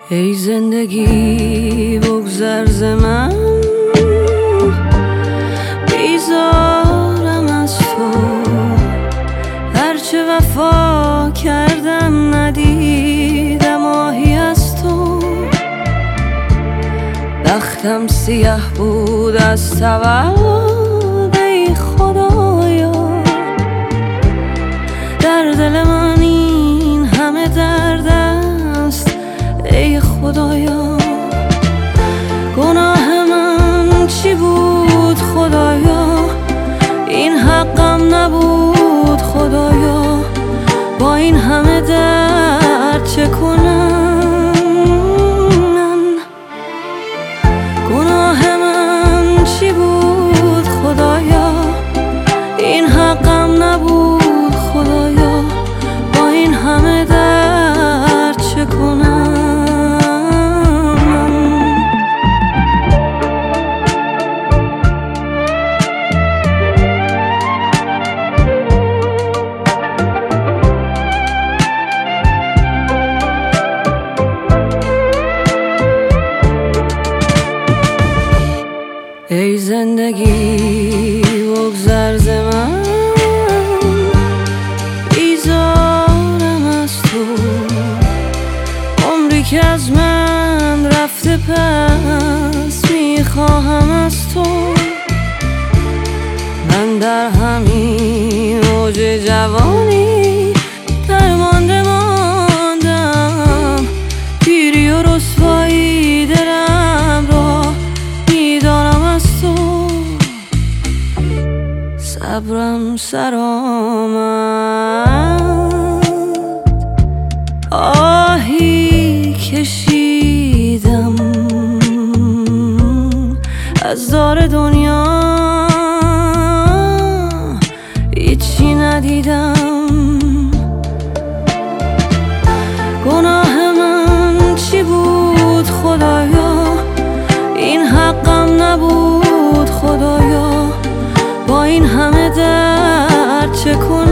ای زندگی بگذر ز من، بیزارم از تو. هرچه وفا کردم ندیدم آهی از تو. بختم سیه بود از تولد، ای خدایا در دل من این همه درد است، ای خدایا. گناه من چی بود خدایا؟ این حقم نبود خدایا. با این همه درد چه کنم من؟ گناه من چی بود خدایا؟ این حقم نبود خدایا. با این همه درد چه کنم؟ ای زندگی بگذر ز من، بیزارم از تو. عمری که از من رفته پس میخواهم از تو. من در همین اوج جوانی درمانده ماندم. پیری و رسوایی دلم را میدارم از تو. صبرم سر آمد، آهی کشیدم از دار دنیا، هیچی ندیدم. گناه من چی بود خدایا؟ این حقم نبود خدایا. با این همه درد چه کنم؟